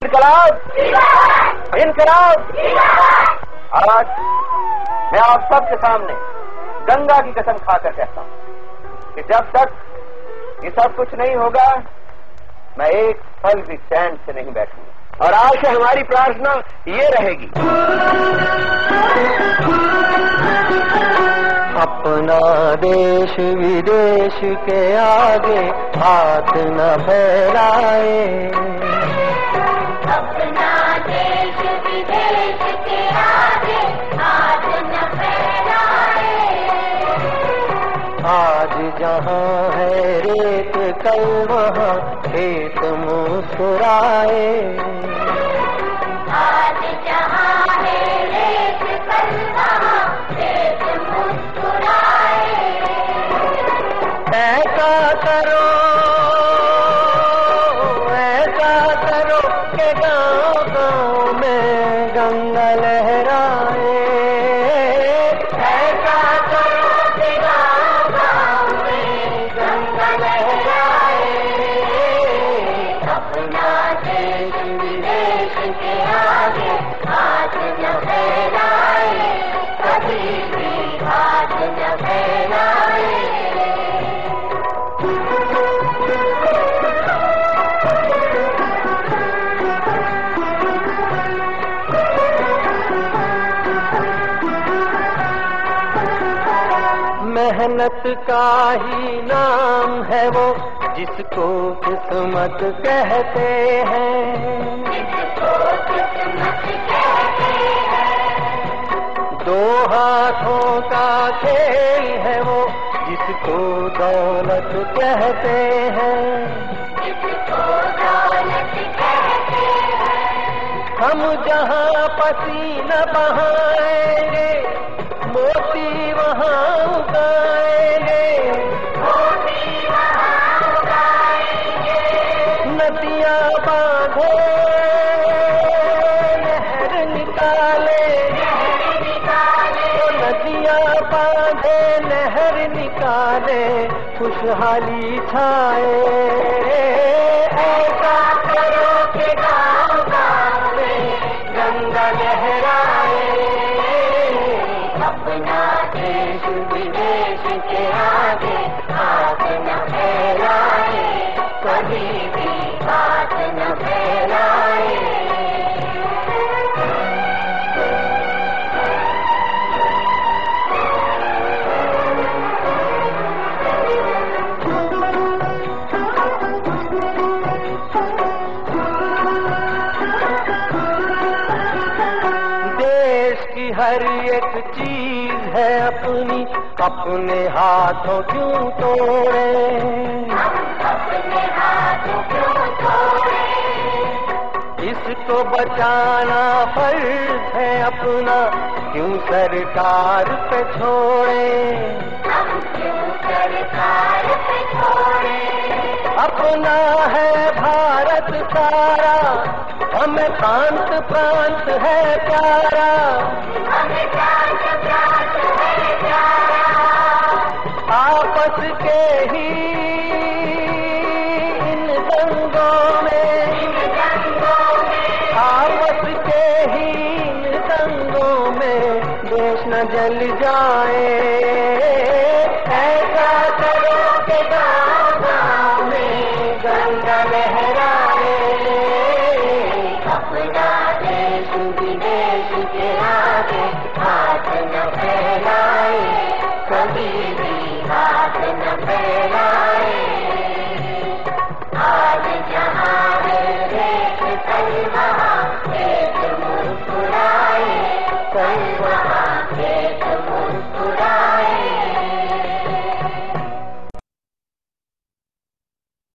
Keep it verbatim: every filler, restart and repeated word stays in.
इनकलाब, इनकलाब। आज मैं आप सबके सामने गंगा की कसम खाकर कहता हूं कि जब तक ये सब कुछ नहीं होगा मैं एक पल भी चैन से नहीं बैठूंगा। और आज से हमारी प्रार्थना ये रहेगी, अपना देश विदेश के आगे हाथ न फैलाए, अपना देश विदेश के आगे हाथ न फैलाए। आज जहाँ है रेत कल वहाँ खेत मुस्कुराए, आज जहाँ है रेत कल वहाँ खेत मुस्कुराए। ऐसा करो ऐसा करो के गाँव गाँव में गंगा लहराए, ऐसा करो कि गाँव गाँव में गंगा लहराए। अपना देश विदेश के आगे हाथ न फैलाए, कभी भी हाथ न फैलाए। मेहनत का ही नाम है वो जिसको किस्मत कहते हैं, जिसको किस्मत कहते हैं। दो हाथों का खेल है वो जिसको दौलत कहते हैं, जिसको दौलत कहते हैं। हम जहाँ पसीना बहाएंगे मोती वहाँ उगाएंगे, मोती वहाँ उगाएंगे। नदियाँ बांधे नहर निकाले, नहर निकाले। नदियाँ बांधे नहर निकाले, खुशहाली छाए। ऐसा करो कि गाँव गाँव में गंगा लहराए, अपना देश विदेश के आगे हाथ न फैलाए, कभी भी हाथ न फैलाए। देश की हर एक चीज है अपनी, अपने हाथों क्यों तोड़े, अपने हाथों क्यों तोड़े। इसको बचाना फर्ज है अपना, क्यों सरकार पे छोड़े, हम क्यों सरकार पे छोड़े। अपना है भारत सारा, हमें प्रांत प्रांत है प्यारा, हमें प्रांत प्रांत है प्यारा। आपस के ही इन दंगों में, इन दंगों में, आपस के ही इन दंगों में देश न जल जाए। ऐसा करो कि गाँव गाँव में गंगा लहराए, अपना देश विदेश के आगे हाथ न फैलाए, कभी भी हाथ न फैलाए। आज जहाँ है रेत कल वहाँ खेत मुस्कुराए, कल वहाँ खेत मुस्कुराए।